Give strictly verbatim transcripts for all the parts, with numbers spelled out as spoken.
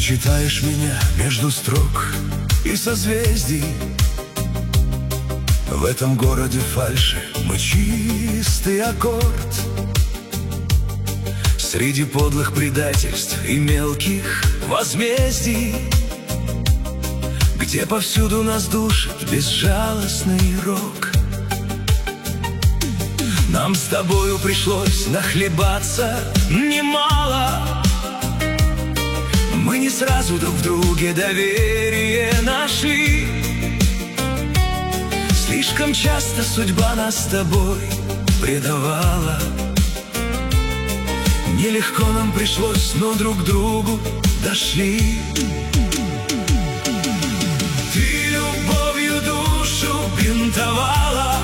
читаешь меня между строк и созвездий. В этом городе фальши мы чистый аккорд. Среди подлых предательств и мелких возмездий, где повсюду нас душит безжалостный рок. Нам с тобою пришлось нахлебаться немало. Мы не сразу друг в друге доверие нашли. Слишком часто судьба нас с тобой предавала. Нелегко нам пришлось, но друг к другу дошли. Ты любовью душу бинтовала,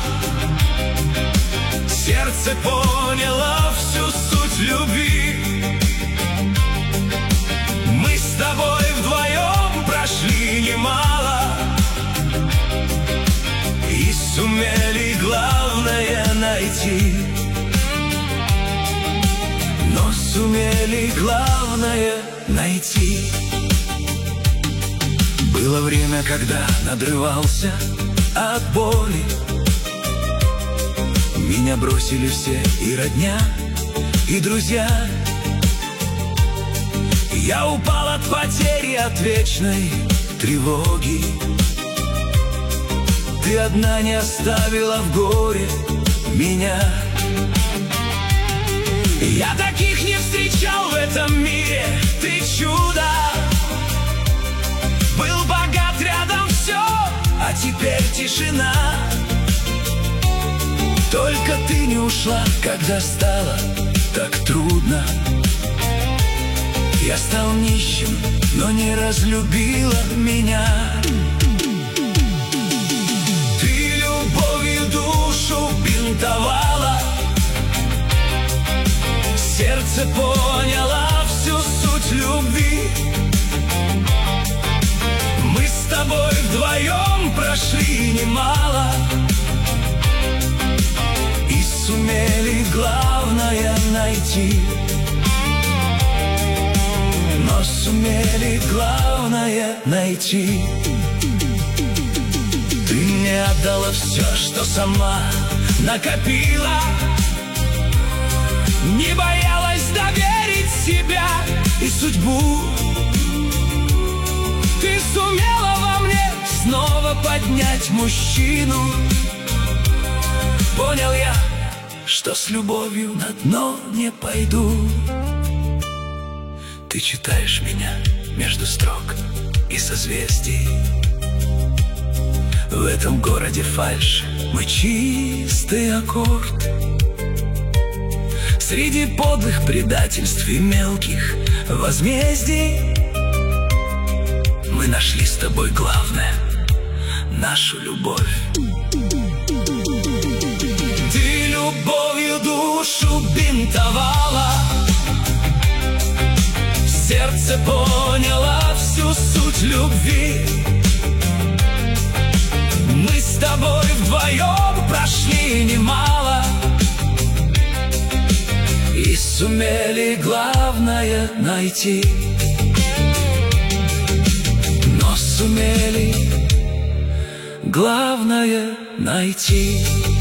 сердце поняло всю суть любви. Мы с тобой вдвоем прошли немало и сумели главное найти. Но сумели главное найти. Было время, когда надрывался от боли. Меня бросили все, и родня, и друзья. Я упал от потери, от вечной тревоги. Ты одна не оставила в горе меня. Я таких не встречал в этом мире, ты чудо. Был богат, рядом все, а теперь тишина. Только ты не ушла, когда стало так трудно. Я стал нищим, но не разлюбила меня. Ты любовью душу бинтовала, сердце поняло всю суть любви. Мы с тобой вдвоем прошли немало и сумели главное найти. Но сумели главное найти. Ты мне отдала все, что сама накопила. Не боялась доверить себя и судьбу. Ты сумела во мне снова поднять мужчину. Понял я, что с любовью на дно не пойду. Ты читаешь меня между строк и созвездий. В этом городе фальши мы чистый аккорд. Среди подлых предательств и мелких возмездий мы нашли с тобой главное — нашу любовь. Ты любовью душу бинтовала, сердце поняло всю суть любви. Мы с тобой вдвоем прошли немало и сумели главное найти. Но сумели главное найти.